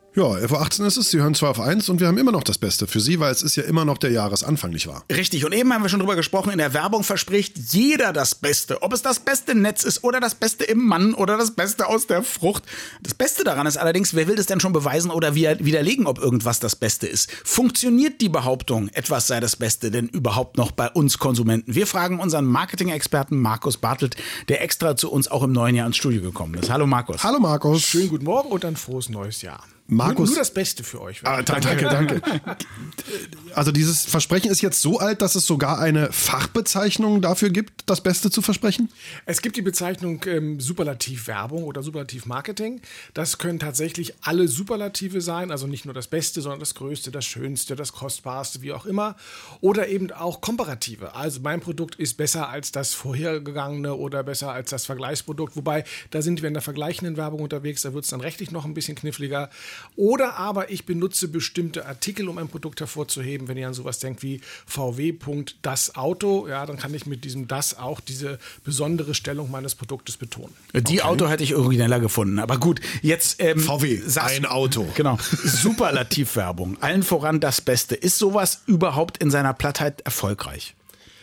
Ja, 11.18 Uhr ist es, Sie hören 2 auf 1 und wir haben immer noch das Beste für Sie, weil es ist ja immer noch der Jahresanfang, nicht wahr? Richtig, und eben haben wir schon drüber gesprochen, in der Werbung verspricht jeder das Beste. Ob es das beste Netz ist oder das Beste im Mann oder das Beste aus der Frucht. Das Beste daran ist allerdings, wer will das denn schon beweisen oder widerlegen, ob irgendwas das Beste ist? Funktioniert die Behauptung, etwas sei das Beste denn überhaupt noch bei uns Konsumenten? Wir fragen unseren Marketing-Experten Markus Bartelt, der extra zu uns auch im neuen Jahr ins Studio gekommen ist. Hallo Markus. Hallo Markus. Schönen guten Morgen und ein frohes neues Jahr. Markus, nur das Beste für euch. Danke. Also dieses Versprechen ist jetzt so alt, dass es sogar eine Fachbezeichnung dafür gibt, das Beste zu versprechen? Es gibt die Bezeichnung Superlativwerbung oder Superlativmarketing. Das können tatsächlich alle Superlative sein, also nicht nur das Beste, sondern das Größte, das Schönste, das Kostbarste, wie auch immer. Oder eben auch Komparative. Also mein Produkt ist besser als das vorhergegangene oder besser als das Vergleichsprodukt. Wobei, da sind wir in der vergleichenden Werbung unterwegs, da wird es dann rechtlich noch ein bisschen kniffliger. Oder aber ich benutze bestimmte Artikel, um ein Produkt hervorzuheben. Wenn ihr an sowas denkt wie VW.das Auto, ja, dann kann ich mit diesem das auch diese besondere Stellung meines Produktes betonen. Die Auto hätte ich origineller gefunden. Aber gut, jetzt VW, ein Auto. Genau. Superlativwerbung, allen voran das Beste. Ist sowas überhaupt in seiner Plattheit erfolgreich?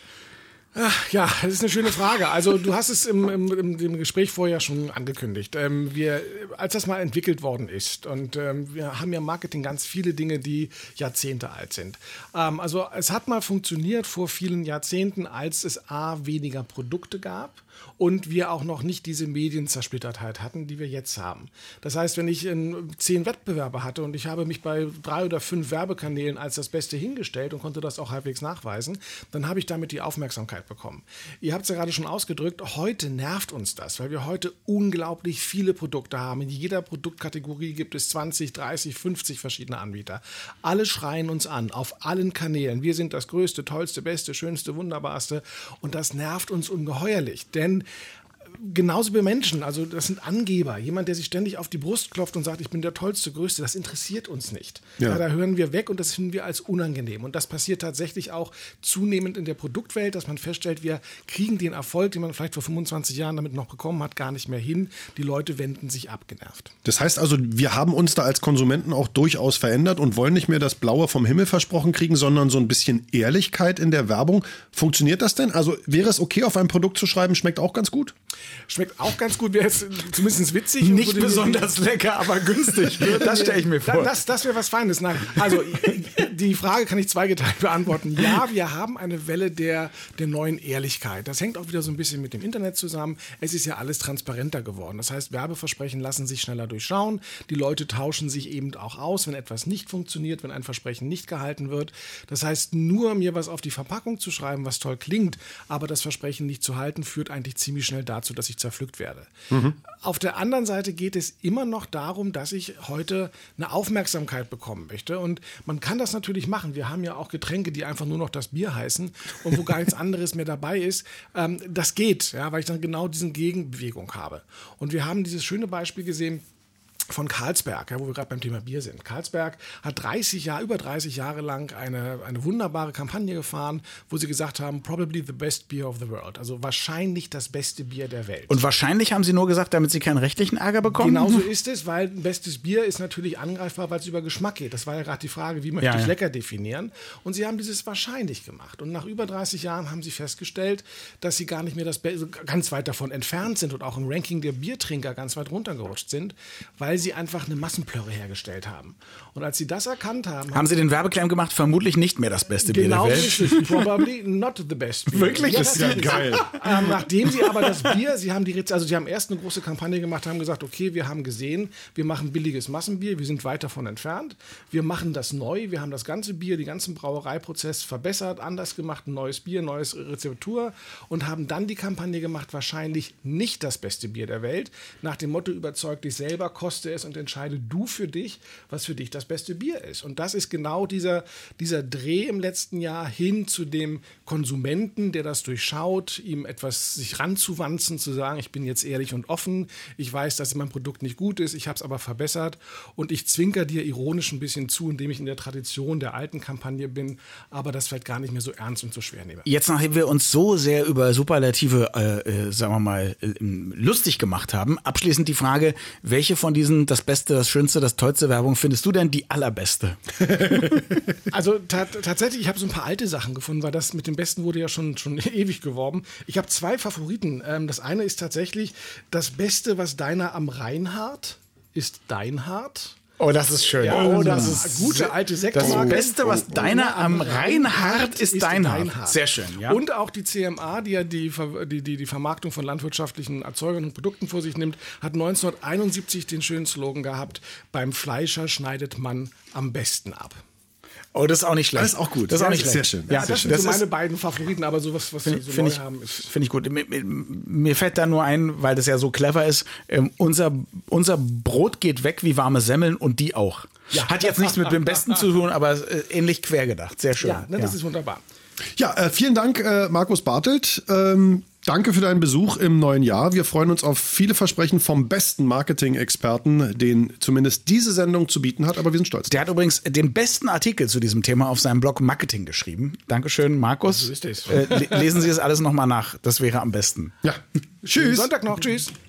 Ach, ja, das ist eine schöne Frage. Also du hast es im Gespräch vorher schon angekündigt. Als das mal entwickelt worden ist und wir haben ja im Marketing ganz viele Dinge, die Jahrzehnte alt sind. Also es hat mal funktioniert vor vielen Jahrzehnten, als es weniger Produkte gab und wir auch noch nicht diese Medienzersplittertheit hatten, die wir jetzt haben. Das heißt, wenn ich 10 Wettbewerber hatte und ich habe mich bei 3 oder 5 Werbekanälen als das Beste hingestellt und konnte das auch halbwegs nachweisen, dann habe ich damit die Aufmerksamkeit bekommen. Ihr habt es ja gerade schon ausgedrückt, heute nervt uns das, weil wir heute unglaublich viele Produkte haben. In jeder Produktkategorie gibt es 20, 30, 50 verschiedene Anbieter. Alle schreien uns an, auf allen Kanälen. Wir sind das Größte, Tollste, Beste, Schönste, Wunderbarste und das nervt uns ungeheuerlich, denn genauso wie Menschen, also das sind Angeber. Jemand, der sich ständig auf die Brust klopft und sagt, ich bin der Tollste, Größte, das interessiert uns nicht. Ja. Da hören wir weg und das finden wir als unangenehm. Und das passiert tatsächlich auch zunehmend in der Produktwelt, dass man feststellt, wir kriegen den Erfolg, den man vielleicht vor 25 Jahren damit noch bekommen hat, gar nicht mehr hin. Die Leute wenden sich ab, genervt. Das heißt also, wir haben uns da als Konsumenten auch durchaus verändert und wollen nicht mehr das Blaue vom Himmel versprochen kriegen, sondern so ein bisschen Ehrlichkeit in der Werbung. Funktioniert das denn? Also wäre es okay, auf ein Produkt zu schreiben, schmeckt auch ganz gut? Schmeckt auch ganz gut, wäre jetzt zumindest witzig. Nicht besonders lecker, aber günstig. Das stelle ich mir vor. Das wäre was Feines. Nein, also die Frage kann ich zweigeteilt beantworten. Ja, wir haben eine Welle der neuen Ehrlichkeit. Das hängt auch wieder so ein bisschen mit dem Internet zusammen. Es ist ja alles transparenter geworden. Das heißt, Werbeversprechen lassen sich schneller durchschauen. Die Leute tauschen sich eben auch aus, wenn etwas nicht funktioniert, wenn ein Versprechen nicht gehalten wird. Das heißt, nur mir was auf die Verpackung zu schreiben, was toll klingt, aber das Versprechen nicht zu halten, führt eigentlich ziemlich schnell dazu, dass ich zerpflückt werde. Auf der anderen Seite geht es immer noch darum, dass ich heute eine Aufmerksamkeit bekommen möchte und man kann das natürlich machen. Wir haben ja auch Getränke, die einfach nur noch das Bier heißen und wo gar nichts anderes mehr dabei ist. Das geht, ja, weil ich dann genau diese Gegenbewegung habe. Und wir haben dieses schöne Beispiel gesehen von Carlsberg, ja, wo wir gerade beim Thema Bier sind. Carlsberg hat über 30 Jahre lang eine wunderbare Kampagne gefahren, wo sie gesagt haben, probably the best beer of the world. Also wahrscheinlich das beste Bier der Welt. Und wahrscheinlich haben sie nur gesagt, damit sie keinen rechtlichen Ärger bekommen? Genauso ist es, weil ein bestes Bier ist natürlich angreifbar, weil es über Geschmack geht. Das war ja gerade die Frage, wie möchte ich lecker definieren? Und sie haben dieses wahrscheinlich gemacht. Und nach über 30 Jahren haben sie festgestellt, dass sie gar nicht mehr ganz weit davon entfernt sind und auch im Ranking der Biertrinker ganz weit runtergerutscht sind, weil sie einfach eine Massenplörre hergestellt haben. Und als sie das erkannt haben... Haben sie den Werbeclaim gemacht, vermutlich nicht mehr das beste Bier der Welt? Genau, ist es. Probably not the best beer. Wirklich? Ja, das ist ja geil. Nachdem sie aber das Bier, sie haben erst eine große Kampagne gemacht, haben gesagt, okay, wir haben gesehen, wir machen billiges Massenbier, wir sind weit davon entfernt, wir machen das neu, wir haben das ganze Bier, den ganzen Brauereiprozess verbessert, anders gemacht, ein neues Bier, neues Rezeptur und haben dann die Kampagne gemacht, wahrscheinlich nicht das beste Bier der Welt, nach dem Motto, überzeug dich selber, koste es und entscheide du für dich, was für dich das beste Bier ist. Und das ist genau dieser Dreh im letzten Jahr hin zu dem Konsumenten, der das durchschaut, ihm etwas sich ranzuwanzen, zu sagen, ich bin jetzt ehrlich und offen, ich weiß, dass mein Produkt nicht gut ist, ich habe es aber verbessert und ich zwinker dir ironisch ein bisschen zu, indem ich in der Tradition der alten Kampagne bin, aber das vielleicht gar nicht mehr so ernst und so schwer nehme. Jetzt, nachdem wir uns so sehr über Superlative, sagen wir mal, lustig gemacht haben, abschließend die Frage, welche von diesen besten, das Beste, das Schönste, das tollste Werbung findest du denn die allerbeste? Also tatsächlich, ich habe so ein paar alte Sachen gefunden, weil das mit dem Besten wurde ja schon ewig geworben. Ich habe 2 Favoriten. Das eine ist tatsächlich das Beste, was deiner am Reinhard ist Deinhard. Oh, das ist schön. Ja, oh, das ist gute alte Sektmarke. Das Beste, was deiner am Reinhard ist Deinhard. Sehr schön, ja. Und auch die CMA, die ja die Vermarktung von landwirtschaftlichen Erzeugern und Produkten vor sich nimmt, hat 1971 den schönen Slogan gehabt: Beim Fleischer schneidet man am besten ab. Oh, das ist auch nicht schlecht. Das ist auch gut. Das ist auch nicht sehr schlecht. schön. Ja, sehr das schön. sind so meine beiden Favoriten, aber sowas, was wir so neu haben, ist... Finde ich gut. Mir fällt da nur ein, weil das ja so clever ist, unser Brot geht weg wie warme Semmeln und die auch. Ja. Hat jetzt nichts mit dem Besten zu tun, aber ähnlich quer gedacht. Sehr schön. Ja, ne, das ist wunderbar. Ja, vielen Dank, Markus Bartelt. Danke für deinen Besuch im neuen Jahr. Wir freuen uns auf viele Versprechen vom besten Marketing-Experten, den zumindest diese Sendung zu bieten hat, aber wir sind stolz. Der hat übrigens den besten Artikel zu diesem Thema auf seinem Blog Marketing geschrieben. Dankeschön, Markus. So ist es. Lesen Sie es alles nochmal nach. Das wäre am besten. Ja. Tschüss. Sonntag noch. Tschüss.